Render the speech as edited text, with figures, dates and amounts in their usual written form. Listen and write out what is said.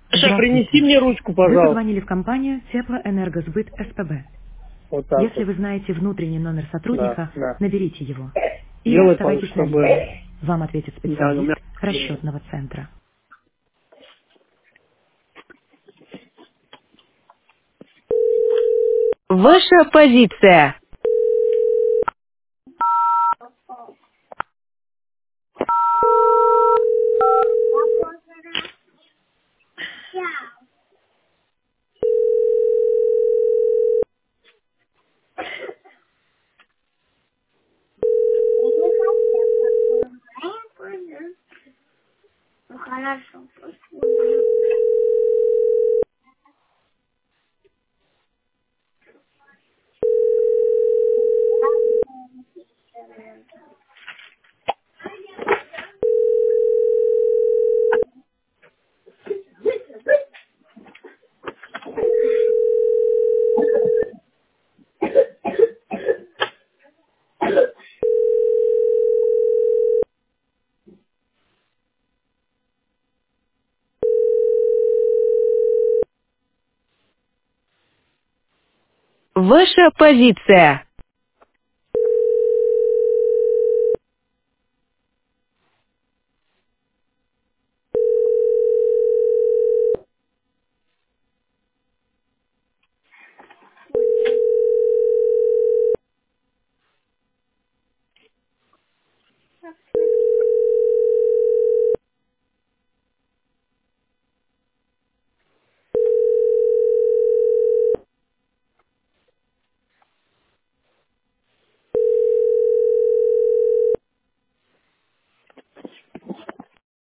Саша, Здравствуйте. принеси мне ручку, Вы пожалуйста. позвонили в компанию Теплоэнергосбыт СПБ. Вот так Если вот. вы знаете внутренний номер Да, сотрудника, да. наберите его. Или Делай, оставайтесь на чтобы... линии. Вам ответит Да, у специалист меня... расчетного центра. Ваша позиция. Ну хорошо. Ваша позиция.